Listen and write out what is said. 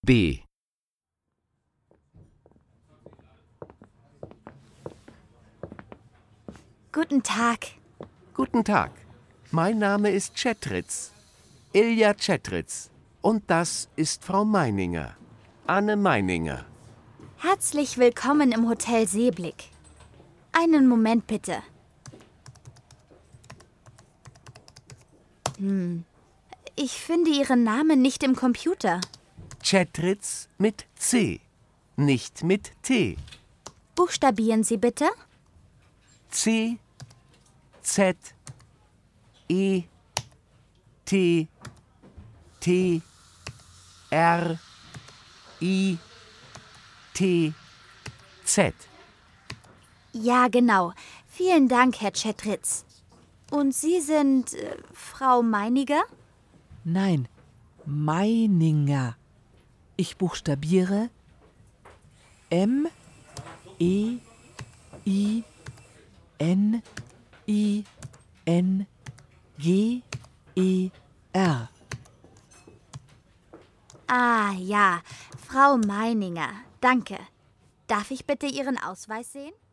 B. Guten Tag. Guten Tag. Mein Name ist Czetritz. Ilja Czetritz. Und das ist Frau Meininger. Anne Meininger. Herzlich willkommen im Hotel Seeblick. Einen Moment bitte. Ich finde Ihren Namen nicht im Computer. Czetritz mit C, nicht mit T. Buchstabieren Sie bitte. C, Z, E, T, T, R, I, T, Z. Ja, genau. Vielen Dank, Herr Czetritz. Und Sie sind Frau Meiniger? Nein, Meininger. Ich buchstabiere M-E-I-N-I-N-G-E-R. Ah, ja, Frau Meininger. Danke. Darf ich bitte Ihren Ausweis sehen?